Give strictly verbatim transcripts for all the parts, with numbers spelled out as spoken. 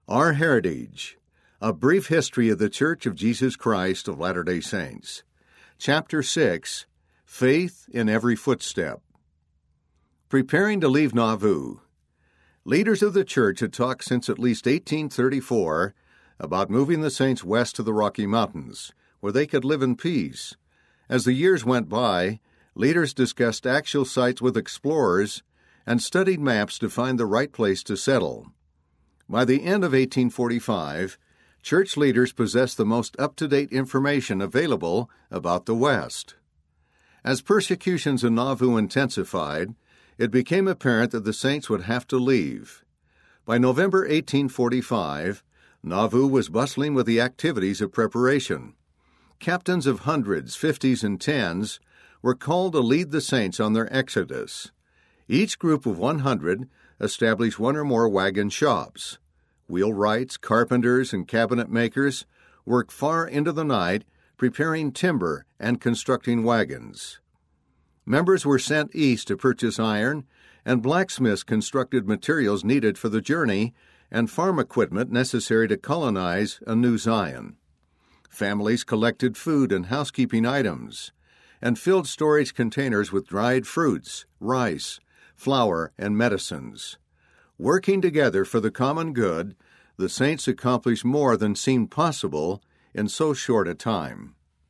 Our Heritage, A Brief History of the Church of Jesus Christ of Latter-day Saints. Chapter six, Faith in Every Footstep. Preparing to leave Nauvoo. Leaders of the church had talked since at least eighteen thirty-four about moving the saints west to the Rocky Mountains, where they could live in peace. As the years went by, leaders discussed actual sites with explorers and studied maps to find the right place to settle. By the end of eighteen forty-five, church leaders possessed the most up-to-date information available about the West. As persecutions in Nauvoo intensified, it became apparent that the saints would have to leave. By November eighteen forty-five, Nauvoo was bustling with the activities of preparation. Captains of hundreds, fifties, and tens were called to lead the saints on their exodus. Each group of one hundred established one or more wagon shops. Wheelwrights, carpenters, and cabinet makers worked far into the night preparing timber and constructing wagons. Members were sent east to purchase iron, and blacksmiths constructed materials needed for the journey and farm equipment necessary to colonize a new Zion. Families collected food and housekeeping items and filled storage containers with dried fruits, rice, flour, and medicines. Working together for the common good, the saints accomplished more than seemed possible in so short a time.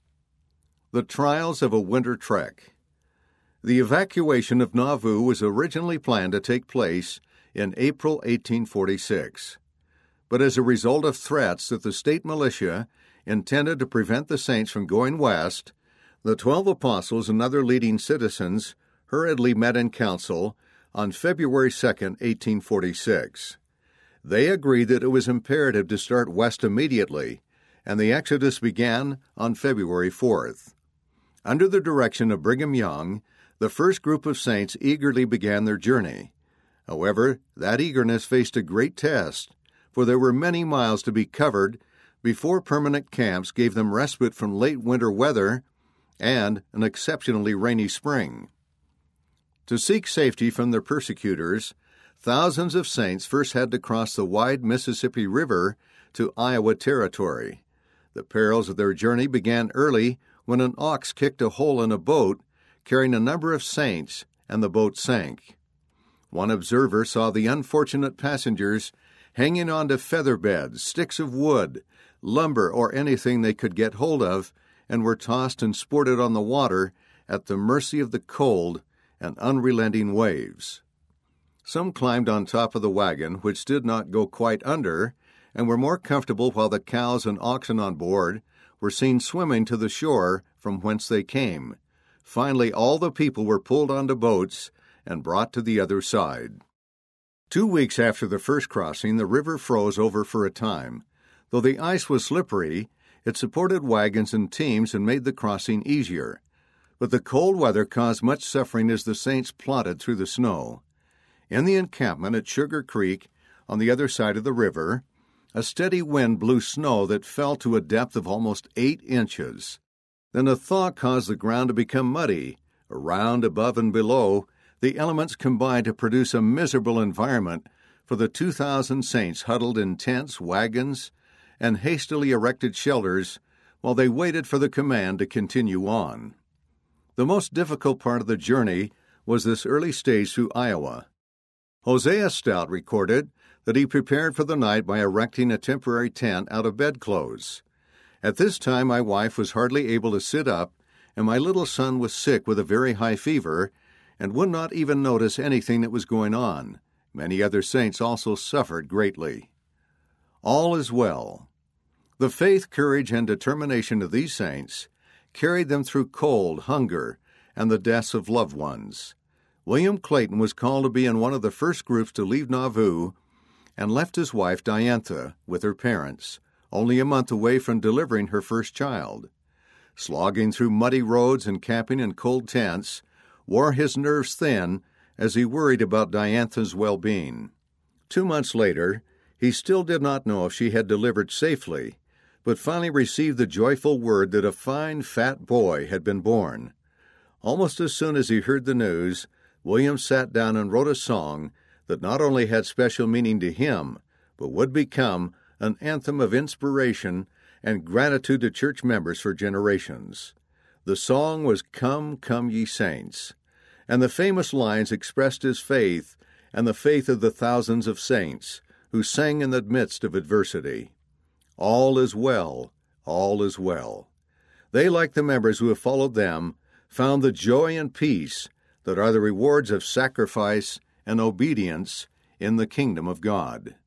The Trials of a Winter Trek. The evacuation of Nauvoo was originally planned to take place in April eighteen forty-six. But as a result of threats that the state militia intended to prevent the saints from going west, the twelve apostles and other leading citizens hurriedly met in council on February second, eighteen forty-six. They agreed that it was imperative to start west immediately, and the exodus began on February fourth. Under the direction of Brigham Young, the first group of saints eagerly began their journey. However, that eagerness faced a great test, for there were many miles to be covered before permanent camps gave them respite from late winter weather and an exceptionally rainy spring. To seek safety from their persecutors, thousands of saints first had to cross the wide Mississippi River to Iowa Territory. The perils of their journey began early when an ox kicked a hole in a boat carrying a number of saints, and the boat sank. One observer saw the unfortunate passengers hanging on to feather beds, sticks of wood, lumber, or anything they could get hold of, and were tossed and sported on the water at the mercy of the cold and unrelenting waves. Some climbed on top of the wagon, which did not go quite under, and were more comfortable while the cows and oxen on board were seen swimming to the shore from whence they came. Finally, all the people were pulled onto boats and brought to the other side. Two weeks after the first crossing, the river froze over for a time. Though the ice was slippery, it supported wagons and teams and made the crossing easier. But the cold weather caused much suffering as the saints plodded through the snow. In the encampment at Sugar Creek, on the other side of the river, a steady wind blew snow that fell to a depth of almost eight inches. Then a thaw caused the ground to become muddy. Around, above, and below, the elements combined to produce a miserable environment for the two thousand saints huddled in tents, wagons, and hastily erected shelters while they waited for the command to continue on. The most difficult part of the journey was this early stage through Iowa. Hosea Stout recorded that he prepared for the night by erecting a temporary tent out of bedclothes. At this time my wife was hardly able to sit up, and my little son was sick with a very high fever and would not even notice anything that was going on. Many other saints also suffered greatly. All is well. The faith, courage, and determination of these saints carried them through cold, hunger, and the deaths of loved ones. William Clayton was called to be in one of the first groups to leave Nauvoo and left his wife Diantha with her parents, only a month away from delivering her first child. Slogging through muddy roads and camping in cold tents wore his nerves thin as he worried about Diantha's well-being. Two months later, he still did not know if she had delivered safely, but finally received the joyful word that a fine, fat boy had been born. Almost as soon as he heard the news, William sat down and wrote a song that not only had special meaning to him, but would become an anthem of inspiration and gratitude to church members for generations. The song was "Come, Come Ye Saints," and the famous lines expressed his faith and the faith of the thousands of saints who sang in the midst of adversity. All is well, all is well. They, like the members who have followed them, found the joy and peace that are the rewards of sacrifice and obedience in the kingdom of God.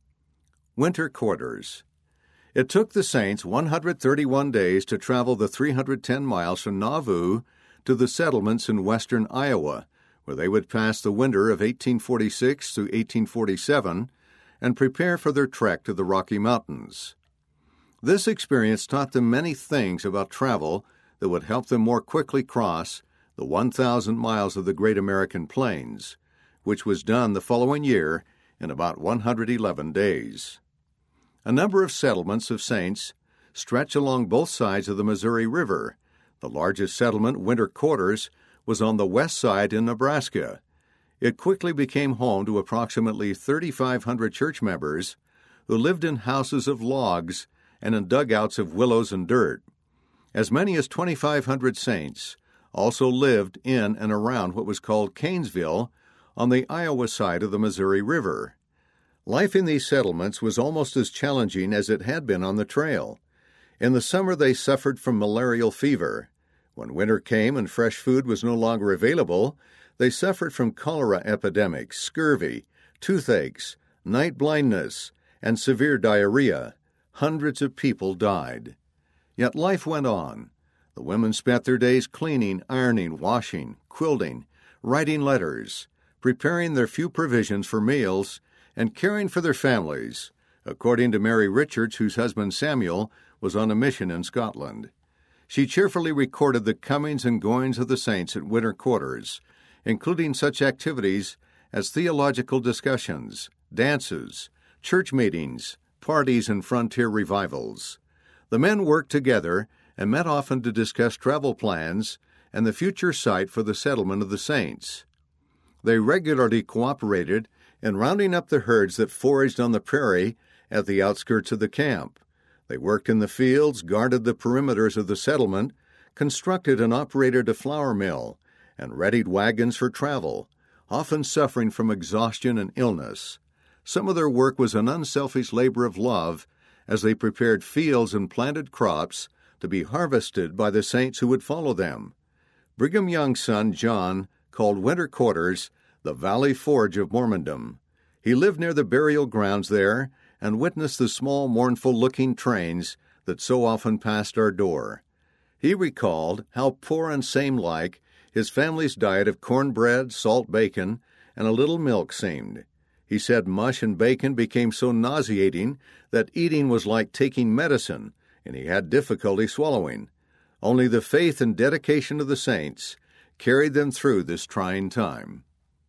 Winter quarters. It took the saints one hundred thirty-one days to travel the three hundred ten miles from Nauvoo to the settlements in western Iowa, where they would pass the winter of eighteen forty-six through eighteen forty-seven and prepare for their trek to the Rocky Mountains. This experience taught them many things about travel that would help them more quickly cross the one thousand miles of the Great American Plains, which was done the following year in about one hundred eleven days. A number of settlements of saints stretch along both sides of the Missouri River. The largest settlement, Winter Quarters, was on the west side in Nebraska. It quickly became home to approximately thirty-five hundred church members who lived in houses of logs and in dugouts of willows and dirt. As many as twenty-five hundred saints also lived in and around what was called Canesville on the Iowa side of the Missouri River. Life in these settlements was almost as challenging as it had been on the trail. In the summer they suffered from malarial fever. When winter came and fresh food was no longer available, they suffered from cholera epidemics, scurvy, toothaches, night blindness, and severe diarrhea. Hundreds of people died. Yet life went on. The women spent their days cleaning, ironing, washing, quilting, writing letters, preparing their few provisions for meals, and caring for their families, according to Mary Richards, whose husband Samuel was on a mission in Scotland. She cheerfully recorded the comings and goings of the saints at Winter Quarters, including such activities as theological discussions, dances, church meetings, parties, and frontier revivals. The men worked together and met often to discuss travel plans and the future site for the settlement of the saints. They regularly cooperated in rounding up the herds that foraged on the prairie at the outskirts of the camp. They worked in the fields, guarded the perimeters of the settlement, constructed and operated a flour mill, and readied wagons for travel, often suffering from exhaustion and illness. Some of their work was an unselfish labor of love as they prepared fields and planted crops to be harvested by the saints who would follow them. Brigham Young's son, John, called Winter Quarters the Valley Forge of Mormondom. He lived near the burial grounds there and witnessed the small, mournful-looking trains that so often passed our door. He recalled how poor and same-like his family's diet of cornbread, salt bacon, and a little milk seemed. He said mush and bacon became so nauseating that eating was like taking medicine, and he had difficulty swallowing. Only the faith and dedication of the saints carried them through this trying time.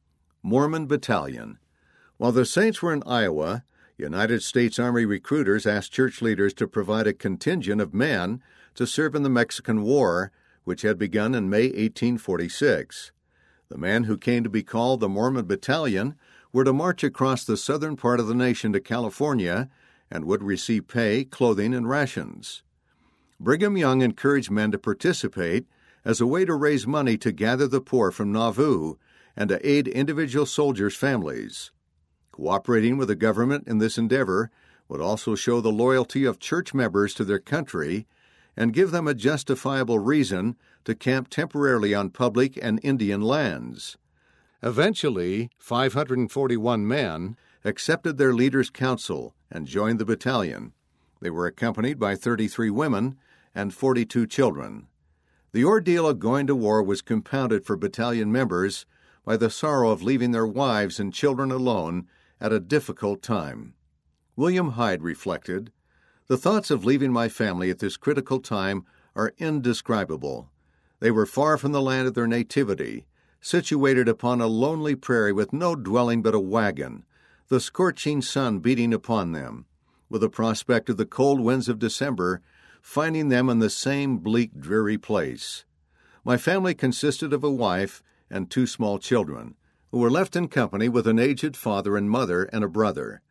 Mormon Battalion. While the saints were in Iowa, United States Army recruiters asked church leaders to provide a contingent of men to serve in the Mexican War, which had begun in May eighteen forty-six. The men who came to be called the Mormon Battalion were to march across the southern part of the nation to California and would receive pay, clothing, and rations. Brigham Young encouraged men to participate as a way to raise money to gather the poor from Nauvoo and to aid individual soldiers' families. Cooperating with the government in this endeavor would also show the loyalty of church members to their country and give them a justifiable reason to camp temporarily on public and Indian lands. Eventually, five hundred forty-one men accepted their leader's counsel and joined the battalion. They were accompanied by thirty-three women and forty-two children. The ordeal of going to war was compounded for battalion members by the sorrow of leaving their wives and children alone at a difficult time. William Hyde reflected, "The thoughts of leaving my family at this critical time are indescribable. They were far from the land of their nativity, situated upon a lonely prairie with no dwelling but a wagon, the scorching sun beating upon them, with the prospect of the cold winds of December finding them in the same bleak, dreary place. My family consisted of a wife and two small children, who were left in company with an aged father and mother and a brother.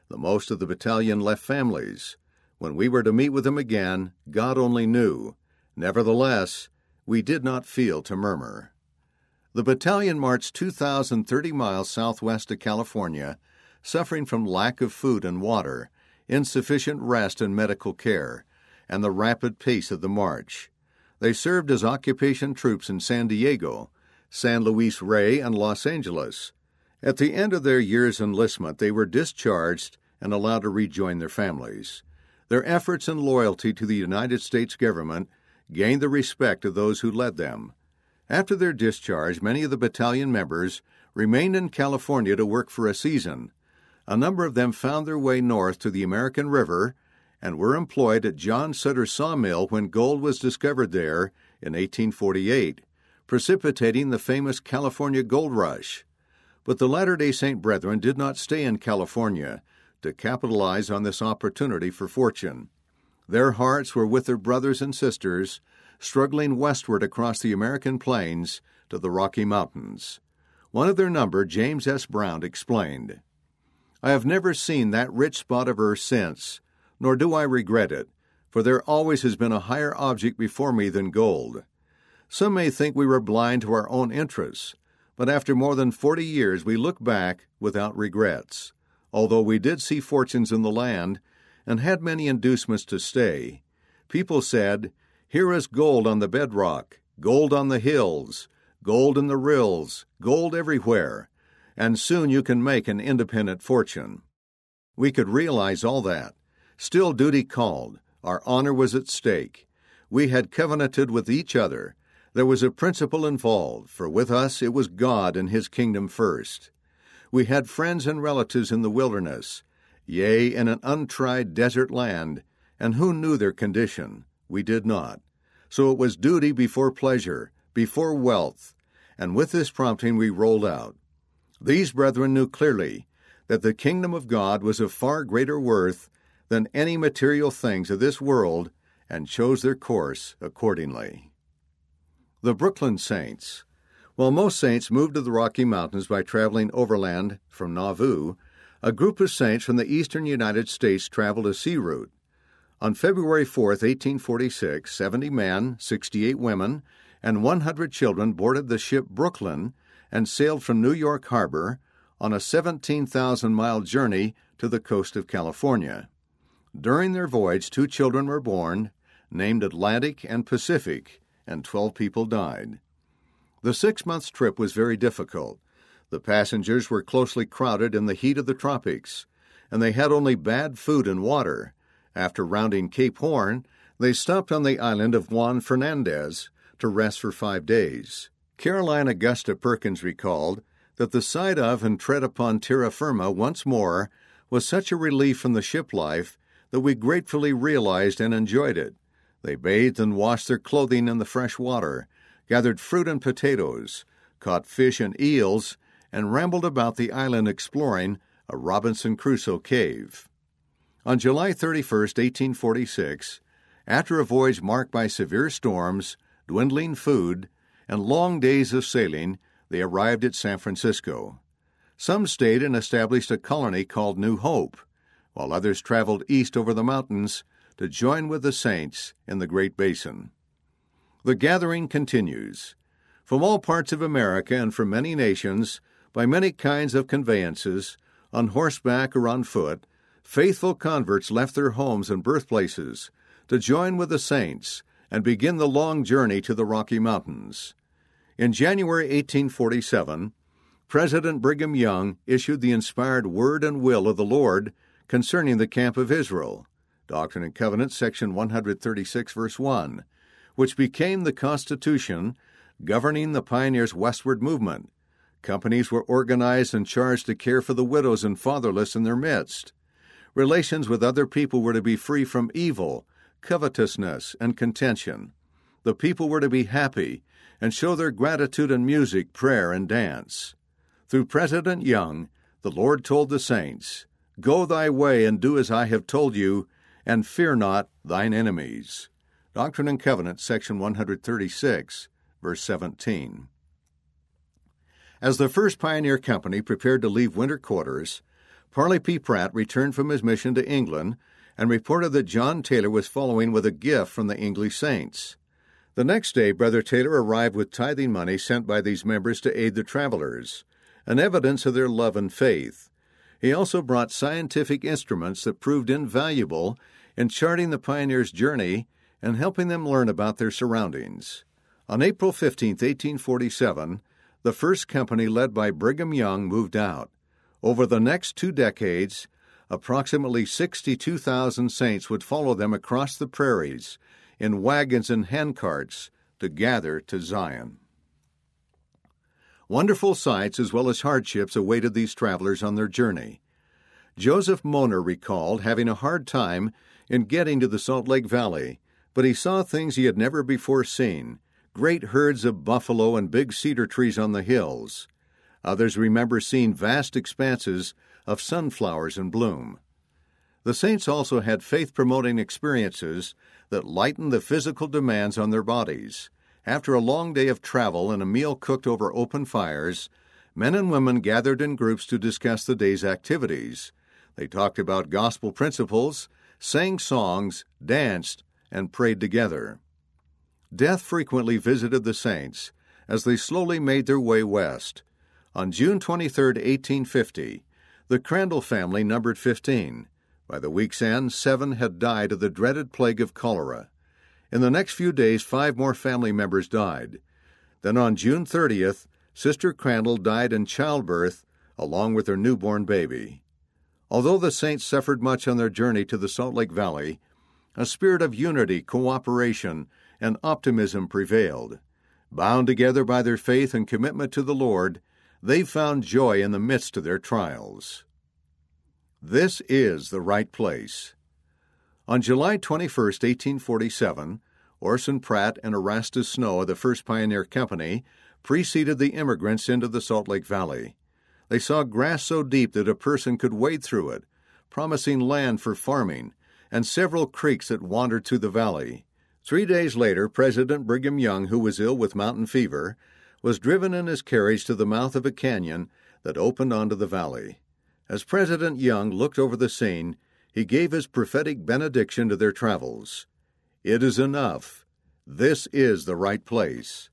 The most of the battalion left families. When we were to meet with them again, God only knew. Nevertheless, we did not feel to murmur. The battalion marched two thousand thirty miles southwest of California, suffering from lack of food and water, insufficient rest and medical care, and the rapid pace of the march. They served as occupation troops in San Diego, San Luis Rey, and Los Angeles. At the end of their year's enlistment, they were discharged and allowed to rejoin their families. Their efforts and loyalty to the United States government gained the respect of those who led them. After their discharge, many of the battalion members remained in California to work for a season. A number of them found their way north to the American River and were employed at John Sutter Sawmill when gold was discovered there in eighteen forty-eight, precipitating the famous California Gold Rush. But the Latter-day Saint brethren did not stay in California to capitalize on this opportunity for fortune. Their hearts were with their brothers and sisters, struggling westward across the American plains to the Rocky Mountains. One of their number, James S. Brown, explained, "I have never seen that rich spot of earth since, nor do I regret it, for there always has been a higher object before me than gold. Some may think we were blind to our own interests, but after more than forty years we look back without regrets. Although we did see fortunes in the land and had many inducements to stay, people said, 'Here is gold on the bedrock, gold on the hills, gold in the rills, gold everywhere, and soon you can make an independent fortune.' We could realize all that. Still duty called. Our honor was at stake. We had covenanted with each other. There was a principle involved, for with us it was God and His kingdom first. We had friends and relatives in the wilderness, yea, in an untried desert land, and who knew their condition? We did not. So it was duty before pleasure, before wealth, and with this prompting we rolled out. These brethren knew clearly that the kingdom of God was of far greater worth than any material things of this world, and chose their course accordingly." The Brooklyn Saints. While most saints moved to the Rocky Mountains by traveling overland from Nauvoo, a group of saints from the eastern United States traveled a sea route. On February fourth, eighteen forty-six, seventy men, sixty-eight women, and one hundred children boarded the ship Brooklyn and sailed from New York Harbor on a seventeen thousand mile journey to the coast of California. During their voyage, two children were born, named Atlantic and Pacific, and twelve people died. The six-month trip was very difficult. The passengers were closely crowded in the heat of the tropics, and they had only bad food and water. After rounding Cape Horn, they stopped on the island of Juan Fernandez to rest for five days. Caroline Augusta Perkins recalled that the sight of and tread upon terra firma once more was such a relief from the ship life that we gratefully realized and enjoyed it. They bathed and washed their clothing in the fresh water, gathered fruit and potatoes, caught fish and eels, and rambled about the island exploring a Robinson Crusoe cave. On July thirty-first, eighteen forty-six, after a voyage marked by severe storms, dwindling food, and long days of sailing, they arrived at San Francisco. Some stayed and established a colony called New Hope, while others traveled east over the mountains to join with the saints in the Great Basin. The gathering continues. From all parts of America and from many nations, by many kinds of conveyances, on horseback or on foot, faithful converts left their homes and birthplaces to join with the saints and begin the long journey to the Rocky Mountains. In January eighteen forty-seven, President Brigham Young issued the inspired word and will of the Lord concerning the camp of Israel, Doctrine and Covenants, section one thirty-six, verse one, which became the Constitution governing the pioneers' westward movement. Companies were organized and charged to care for the widows and fatherless in their midst. Relations with other people were to be free from evil, covetousness, and contention. The people were to be happy and show their gratitude in music, prayer, and dance. Through President Young, the Lord told the saints, "Go thy way and do as I have told you, and fear not thine enemies." Doctrine and Covenants, section one thirty-six, verse seventeen. As the first pioneer company prepared to leave winter quarters, Parley P. Pratt returned from his mission to England and reported that John Taylor was following with a gift from the English saints. The next day, Brother Taylor arrived with tithing money sent by these members to aid the travelers, an evidence of their love and faith. He also brought scientific instruments that proved invaluable in charting the pioneers' journey and helping them learn about their surroundings. On April fifteenth, eighteen forty-seven, the first company led by Brigham Young moved out. Over the next two decades, approximately sixty-two thousand saints would follow them across the prairies in wagons and handcarts to gather to Zion. Wonderful sights as well as hardships awaited these travelers on their journey. Joseph Moner recalled having a hard time in getting to the Salt Lake Valley, but he saw things he had never before seen, great herds of buffalo and big cedar trees on the hills. Others remember seeing vast expanses of sunflowers in bloom. The saints also had faith-promoting experiences that lightened the physical demands on their bodies. After a long day of travel and a meal cooked over open fires, men and women gathered in groups to discuss the day's activities. They talked about gospel principles, sang songs, danced, and prayed together. Death frequently visited the saints as they slowly made their way west. On June twenty-third, eighteen fifty, the Crandall family numbered fifteen. By the week's end, seven had died of the dreaded plague of cholera. In the next few days, five more family members died. Then on June thirtieth, Sister Crandall died in childbirth along with her newborn baby. Although the saints suffered much on their journey to the Salt Lake Valley, a spirit of unity, cooperation, and optimism prevailed. Bound together by their faith and commitment to the Lord, they found joy in the midst of their trials. This is the right place. On July twenty-first, eighteen forty-seven, Orson Pratt and Erastus Snow of the First Pioneer Company preceded the immigrants into the Salt Lake Valley. They saw grass so deep that a person could wade through it, promising land for farming, and several creeks that wandered through the valley. Three days later, President Brigham Young, who was ill with mountain fever, was driven in his carriage to the mouth of a canyon that opened onto the valley. As President Young looked over the scene, he gave his prophetic benediction to their travels. It is enough. This is the right place.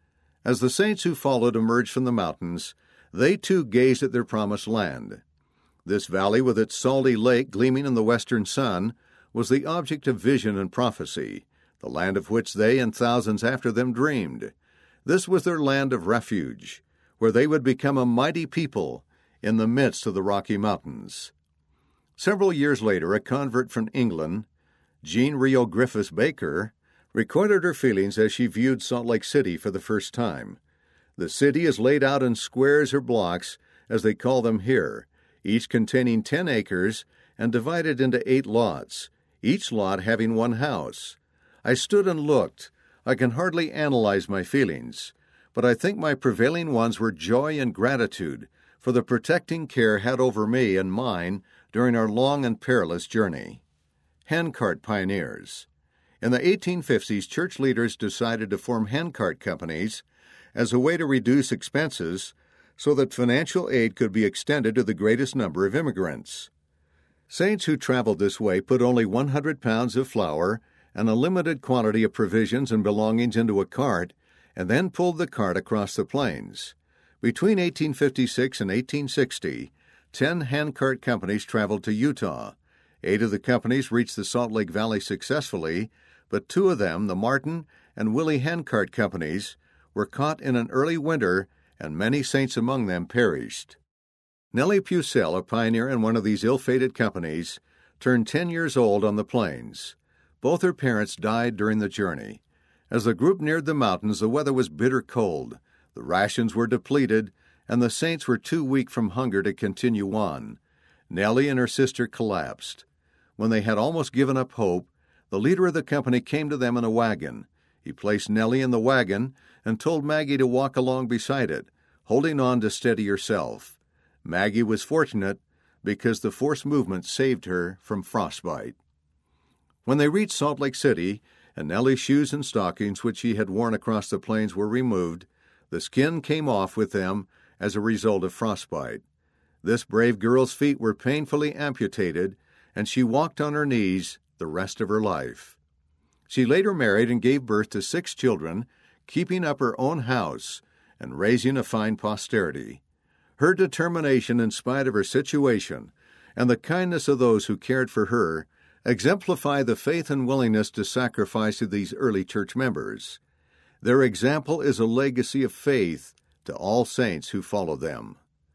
As the saints who followed emerged from the mountains, they too gazed at their promised land. This valley, with its salty lake gleaming in the western sun, was the object of vision and prophecy, the land of which they and thousands after them dreamed. This was their land of refuge, where they would become a mighty people in the midst of the Rocky Mountains. Several years later, a convert from England, Jean Rio Griffiths Baker, recorded her feelings as she viewed Salt Lake City for the first time. The city is laid out in squares or blocks, as they call them here, each containing ten acres and divided into eight lots, each lot having one house. I stood and looked. I can hardly analyze my feelings, but I think my prevailing ones were joy and gratitude for the protecting care had over me and mine during our long and perilous journey. Handcart pioneers. In the eighteen fifties, church leaders decided to form handcart companies as a way to reduce expenses so that financial aid could be extended to the greatest number of immigrants. Saints who traveled this way put only one hundred pounds of flour and a limited quantity of provisions and belongings into a cart and then pulled the cart across the plains. Between eighteen fifty-six and eighteen sixty, ten handcart companies traveled to Utah. Eight of the companies reached the Salt Lake Valley successfully, but two of them, the Martin and Willie Handcart companies, were caught in an early winter, and many saints among them perished. Nellie Pucell, a pioneer in one of these ill-fated companies, turned ten years old on the plains. Both her parents died during the journey. As the group neared the mountains, the weather was bitter cold. The rations were depleted, and the saints were too weak from hunger to continue on. Nellie and her sister collapsed. When they had almost given up hope, the leader of the company came to them in a wagon. He placed Nellie in the wagon and told Maggie to walk along beside it, holding on to steady herself. Maggie was fortunate because the forced movement saved her from frostbite. When they reached Salt Lake City, and Nellie's shoes and stockings, which she had worn across the plains, were removed, the skin came off with them as a result of frostbite. This brave girl's feet were painfully amputated, and she walked on her knees the rest of her life. She later married and gave birth to six children, keeping up her own house and raising a fine posterity. Her determination in spite of her situation and the kindness of those who cared for her exemplify the faith and willingness to sacrifice of these early church members. Their example is a legacy of faith to all saints who follow them.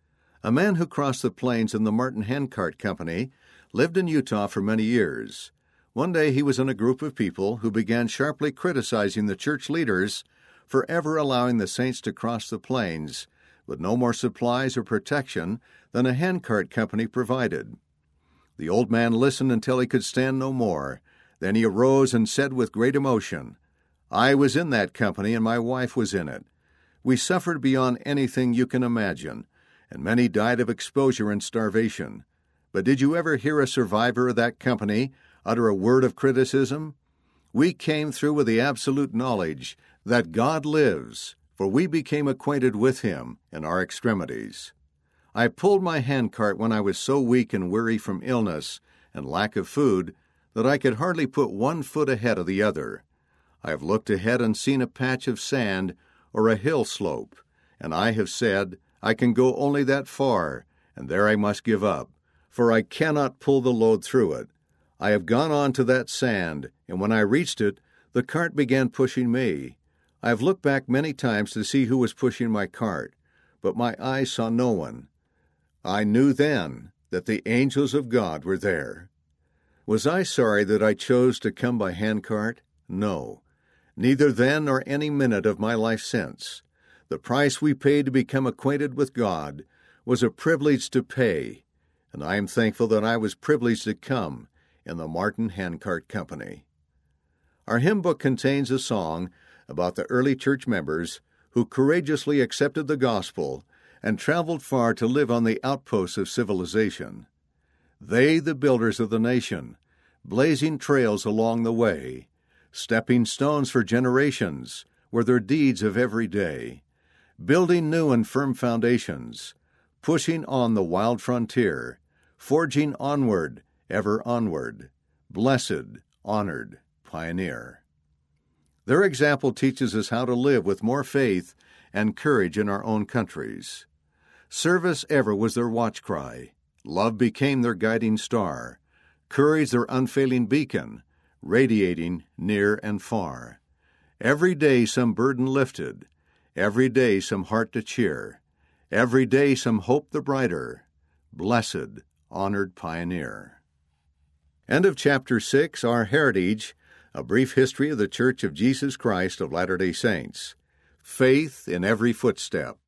A man who crossed the plains in the Martin Handcart Company lived in Utah for many years. One day he was in a group of people who began sharply criticizing the church leaders for ever allowing the saints to cross the plains with no more supplies or protection than a handcart company provided. The old man listened until he could stand no more. Then he arose and said with great emotion, "I was in that company and my wife was in it. We suffered beyond anything you can imagine, and many died of exposure and starvation. But did you ever hear a survivor of that company utter a word of criticism? We came through with the absolute knowledge that God lives, for we became acquainted with Him in our extremities. I pulled my handcart when I was so weak and weary from illness and lack of food that I could hardly put one foot ahead of the other. I have looked ahead and seen a patch of sand or a hill slope, and I have said, I can go only that far, and there I must give up, for I cannot pull the load through it. I have gone on to that sand, and when I reached it, the cart began pushing me. I have looked back many times to see who was pushing my cart, but my eyes saw no one. I knew then that the angels of God were there." Was I sorry that I chose to come by handcart? No, neither then nor any minute of my life since. The price we paid to become acquainted with God was a privilege to pay, and I am thankful that I was privileged to come in the Martin Handcart Company. Our hymn book contains a song about the early church members who courageously accepted the gospel and traveled far to live on the outposts of civilization. They, the builders of the nation, blazing trails along the way, stepping stones for generations, were their deeds of every day, building new and firm foundations, pushing on the wild frontier, forging onward, ever onward, blessed, honored pioneer. Their example teaches us how to live with more faith and courage in our own countries. Service ever was their watch cry. Love became their guiding star. Courage their unfailing beacon, radiating near and far. Every day some burden lifted. Every day some heart to cheer. Every day some hope the brighter. Blessed, honored pioneer. End of Chapter six, Our Heritage, a brief history of the Church of Jesus Christ of Latter-day Saints. Faith in every footstep.